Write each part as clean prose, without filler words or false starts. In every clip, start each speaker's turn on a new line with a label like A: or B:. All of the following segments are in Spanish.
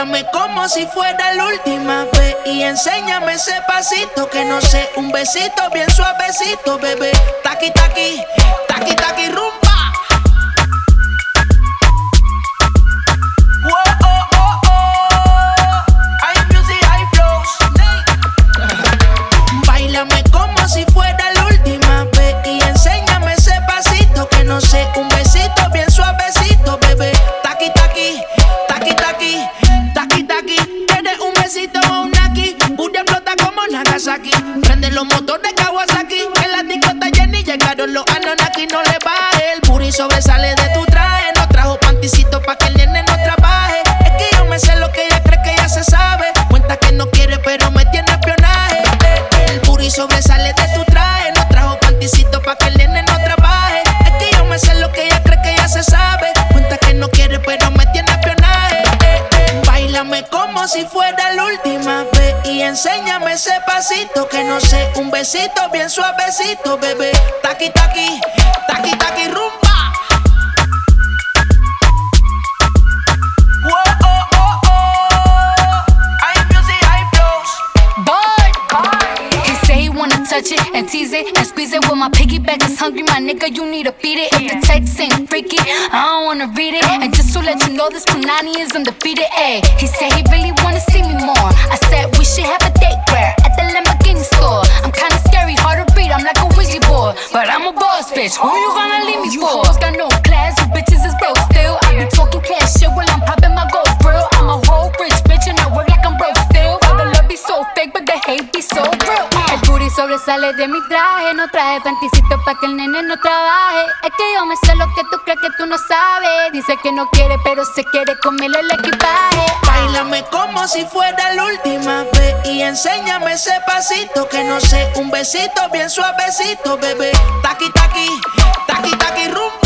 A: Báilame como si fuera la última vez y enséñame ese pasito que no sé, un besito bien suavecito, bebé. Taqui, taqui, taqui, taqui, rumba. Báilame como si fuera la última vez y enséñame ese pasito que no sé, un besito bien suavecito, bebé. Taqui, taqui, taqui, taqui, taqui, taqui. ¿Quieres un besito o un aquí? Booty explota como Nagasaki. Prende los motores Kawasaki. En la discota Jenny llegaron los Anunnaki. No le baje, el booty sobresale de tu traje. No trajo panticito pa' que el nene no trabaje. Es que yo me sé lo que ella cree que ya se sabe. Cuenta que no quiere pero me tiene espionaje. El booty sobresale de tu traje. No trajo panticito pa' que el nene no trabaje. Es que yo me sé lo que ella cree que ya se sabe. Cuenta que no quiere pero me tiene espionaje. Báilame como si fuera la última vez y enséñame ese pasito que no sé, un besito bien suavecito, bebé. Taqui, taqui, taqui, taqui, rumba.
B: Touch it and tease it and squeeze it. When my piggyback is hungry, my nigga, you need to feed it. If the text ain't freaky, I don't wanna read it. And just to let you know, this Punani is undefeated. Ayy, he said he really wanna see me more. I said we should have a date where at the Lamborghini store. I'm kinda scary, hard to read, I'm like a Ouija board, but I'm a boss bitch. Who you gonna leave me for? You hoes got no class, you bitches is broke still. I be talking cash shit while I'm popping my gold grill. I'm a whole rich bitch and I work like I'm broke still. All the love be so fake, but the hate be so real. El booty sobresale de mi traje. No traje panticito pa' que el nene no trabaje. Es que yo me sé lo que tú crees que tú no sabes. Dice que no quiere pero se quiere comerle el equipaje.
A: Báilame como si fuera la última vez y enséñame ese pasito que no sé, un besito bien suavecito, bebé. Taqui, taqui, taqui, taqui, rumba.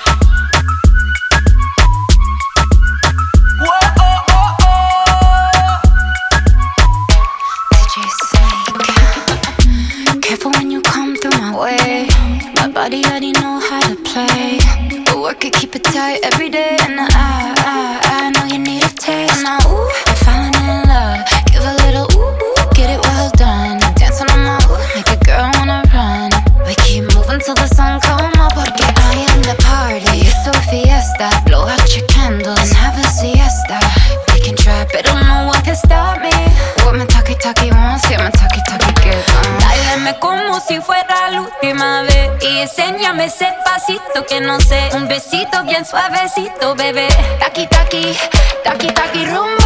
C: Careful when you come through my way. My body already know how to play. But work it, keep it tight every day. And I know you need a taste. And now, ooh, I'm falling in love. Give a little ooh, get it well done. Dance on my ooh, make a girl wanna run. We keep moving till the sun come up. Porque I am the party. It's a fiesta. Blow out your candles and have a siesta. We can try, but don't know what can stop me. What my talkie wants, yeah, my talkie gets on.
D: Báilame como si fuera la última vez y enséñame ese pasito que no sé, un besito bien suavecito, bebé. Taqui, taqui, taqui, taqui, rumba.